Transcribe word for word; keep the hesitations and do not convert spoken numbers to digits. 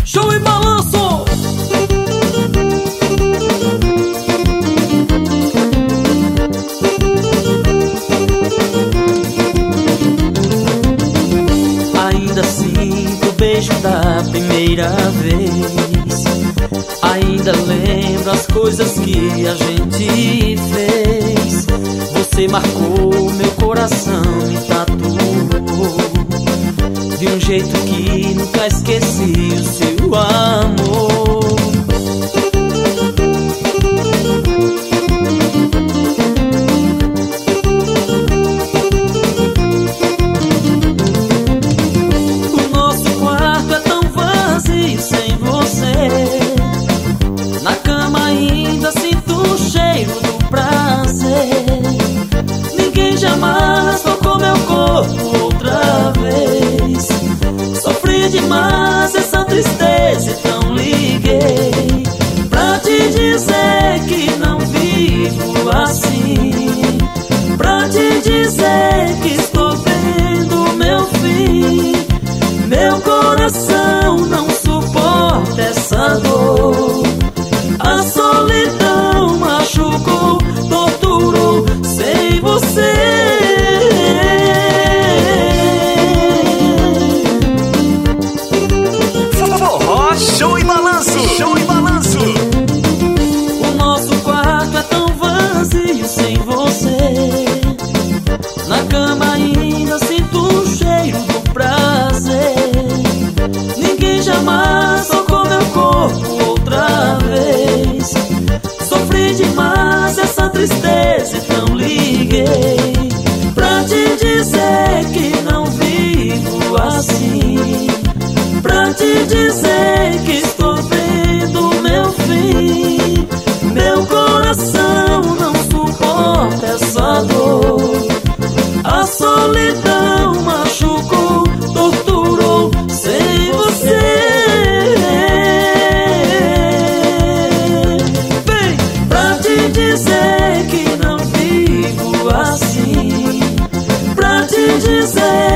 Show e balanço! Ainda sinto o beijo da primeira vez. Ainda lembro as coisas que a gente fez. Você marcou meu coração e tatuou de um jeito que nunca esqueci o seu amor. O nosso quarto é tão vazio sem você. Na cama ainda sinto o cheiro do prazer. Ninguém jamais tocou meu corpo outra vez. Sofri demais essa tristeza, então liguei pra te dizer que não vivo assim. Pra te dizer que estou vendo meu fim. Meu coração não suporta essa dor. A solidão machucou, torturou sem você. Forró, show e balanço, show e balanço. O nosso quarto é tão vazio sem você. Na cama ainda sinto o cheiro do prazer. Ninguém jamais tocou meu corpo outra vez. Sofri demais essa tristeza, então liguei pra te dizer que não vivo assim. Pra te dizer que estou vendo meu fim. Meu coração não suporta essa dor. A solidão machucou, torturou sem você. Vem pra te dizer que não vivo assim. Pra te dizer